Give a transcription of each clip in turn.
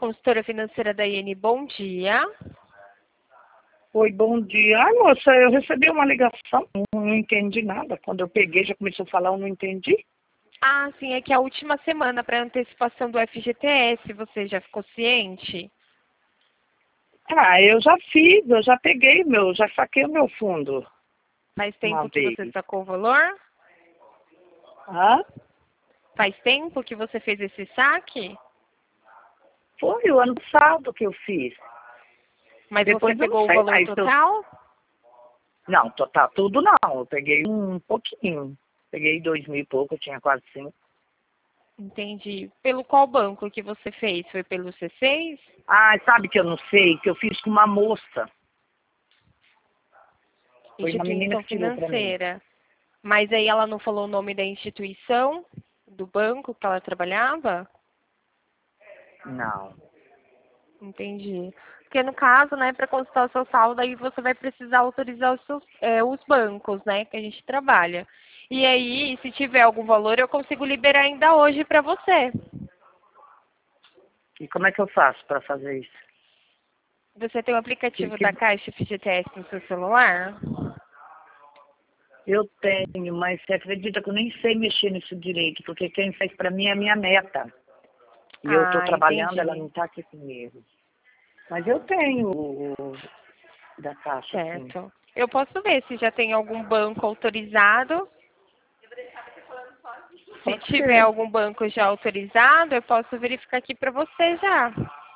consultora financeira da IN, bom dia. Oi, bom dia. Ai, moça, eu recebi uma ligação, não entendi nada. Quando eu peguei, já começou a falar, eu não entendi. Ah, sim, é que a última semana para antecipação do FGTS, você já ficou ciente? Ah, eu já fiz, eu já peguei já saquei o meu fundo Faz uma tempo que vez. você sacou o valor? Ah, Faz tempo que você fez esse saque? foi o ano passado que eu fiz. Mas Depois você eu não pegou o sei, valor total? Não, total, tudo não. Eu peguei um pouquinho. Peguei 2.000 e pouco, eu tinha quase 5. Entendi. Pelo qual banco que você fez? Foi pelo C6? Ah, sabe que eu não sei? Que eu fiz com uma moça. Foi uma menina Instituição que tirou pra mim. financeira. Mas aí ela não falou o nome da instituição, do banco que ela trabalhava? Não. Entendi. Porque no caso, né, para consultar o seu saldo, aí você vai precisar autorizar os bancos, né, que a gente trabalha. E aí, se tiver algum valor, eu consigo liberar ainda hoje para você. E como é que eu faço pra fazer isso? Você tem o Que, aplicativo que da Caixa FGTS no seu celular? Eu tenho, mas você acredita que eu nem sei mexer nisso direito, porque quem fez pra mim é a minha neta. E eu estou Ah, trabalhando, ela entendi. não está aqui comigo. Mas eu tenho o da Caixa, sim. Certo. Eu posso ver se já tem algum banco autorizado. Se Pode tiver ser. algum banco já autorizado, eu posso verificar aqui para você já.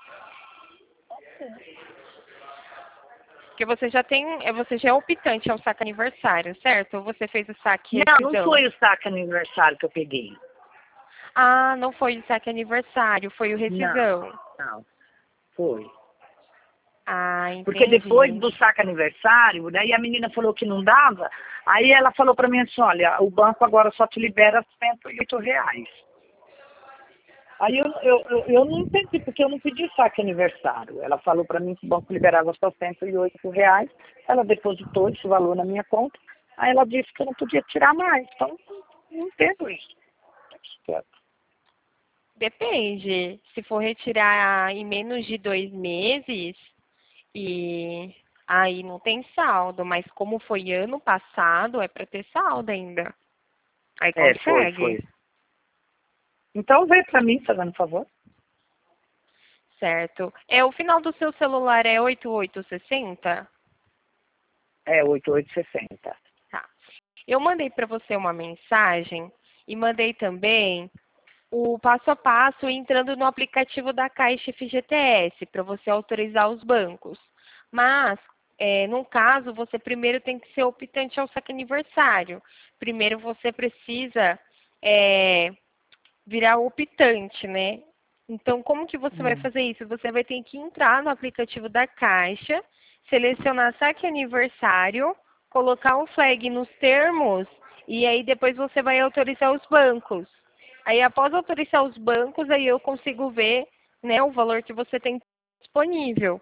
Porque você já tem, você já é optante ao saque aniversário, certo? Ou você fez o saque Não rescisão? foi o saque aniversário que eu peguei. Ah, não foi o saque aniversário, foi o Não, rescisão. não, foi. Ah, Porque depois entendi. do saque aniversário, daí a menina falou que não dava, aí ela falou pra mim assim, olha, o banco agora só te libera R$ 108. Aí eu não entendi, porque eu não pedi saque aniversário. Ela falou para mim que o banco liberava só R$ 108. Ela depositou esse valor na minha conta. Aí ela disse que eu não podia tirar mais. Então, não entendo isso. Depende. Se for retirar em menos de 2 meses, e aí não tem saldo, mas como foi ano passado, é para ter saldo ainda. Aí É, foi, consegue, foi. Então, vê para mim, fazendo favor. certo? O final do seu celular é 8860? É 8860. Tá. Eu mandei para você uma mensagem e mandei também o passo a passo entrando no aplicativo da Caixa FGTS para você autorizar os bancos. Mas, no caso, você primeiro tem que ser optante ao saque aniversário. Primeiro você precisa virar optante, né? Então, como que você vai Hum. fazer isso? Você vai ter que entrar no aplicativo da Caixa, selecionar saque aniversário, colocar um flag nos termos e aí depois você vai autorizar os bancos. Aí, após autorizar os bancos, aí eu consigo ver, né, o valor que você tem disponível.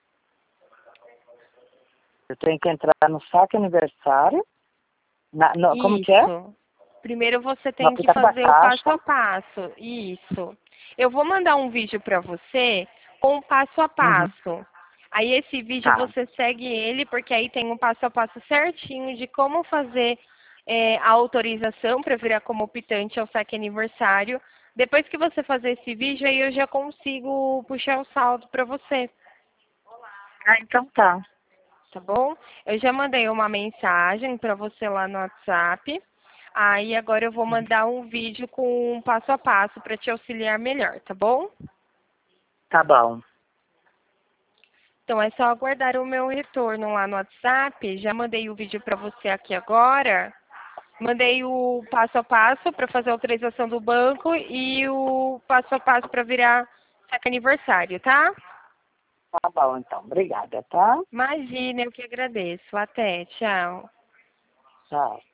Eu tenho que entrar no saque aniversário. Como que é? Isso. Primeiro você No tem que aplicativo da fazer o passo Caixa. a passo. Isso. Eu vou mandar um vídeo para você com o passo a Uhum. passo. Aí esse vídeo Tá, você segue ele, porque aí tem um passo a passo certinho de como fazer a autorização para virar como optante ao saque aniversário. Depois que você fazer esse vídeo, aí eu já consigo puxar o saldo para você, então tá. tá bom? Eu já mandei uma mensagem para você lá no WhatsApp. Aí agora eu vou mandar um vídeo com um passo a passo para te auxiliar melhor, tá bom? Tá bom. Então é só aguardar o meu retorno lá no WhatsApp. Já mandei o vídeo para você aqui agora. Mandei o passo a passo para fazer a autorização do banco e o passo a passo para virar saque aniversário, tá? Tá bom, então. Obrigada, tá? Imagina, eu que agradeço. Até, tchau. Tchau.